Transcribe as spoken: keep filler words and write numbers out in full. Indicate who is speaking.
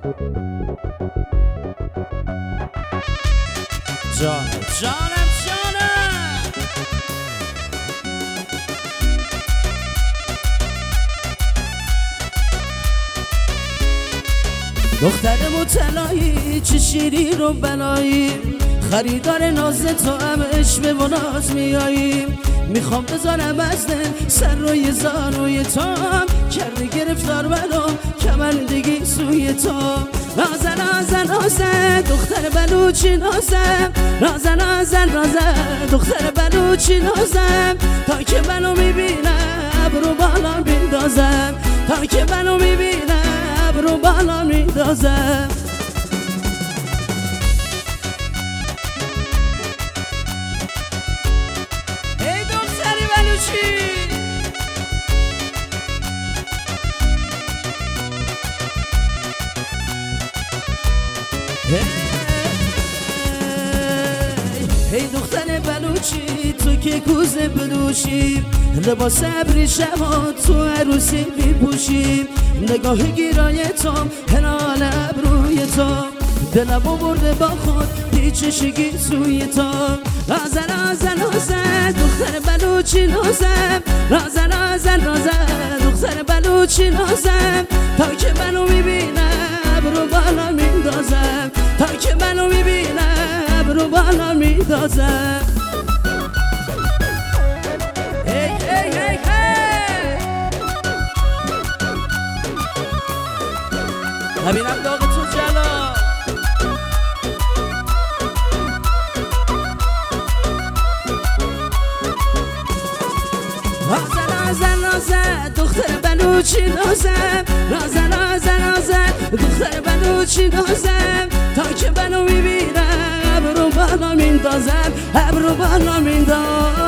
Speaker 1: جانم جانم جانم دختر مطلعی چه شیری رو بلایی خریدار ناز تو هم عشق و ناز میاییم میخوام بذارم از دل سر روی زانوی تو هم کرده گرفتار برام کمندگی سوی تو نازن نازن نازن دختر بلوچی نازم نازن نازن نازن دختر بلوچی نازم تا که منو میبینم رو بالا میندازم تا که منو میبینم رو بالا میندازم ای دختر بلوچی ای دختر بلوچی تو که کوزه بدوشی لباس ابریشم تو عروسی میپوشی نگاه گیرای تو هنال ابروی تو دلمو برده با خود پیچشگی سوی تو رازن رازن رازن دختر بلوچی نازم رازن رازن رازن دختر بلوچی نازم تا که منو میبینم رو بالا میندازم تا که منو میبینم رو بالا میندازم هی هی هی هی ببینم داغ تو جلا رازن رازن رازن دختر بلوچی نازم رازن رازن رازن دختر بلوچی نازم تا که منو میبینم رو بالا میندازم رو بالا میندازم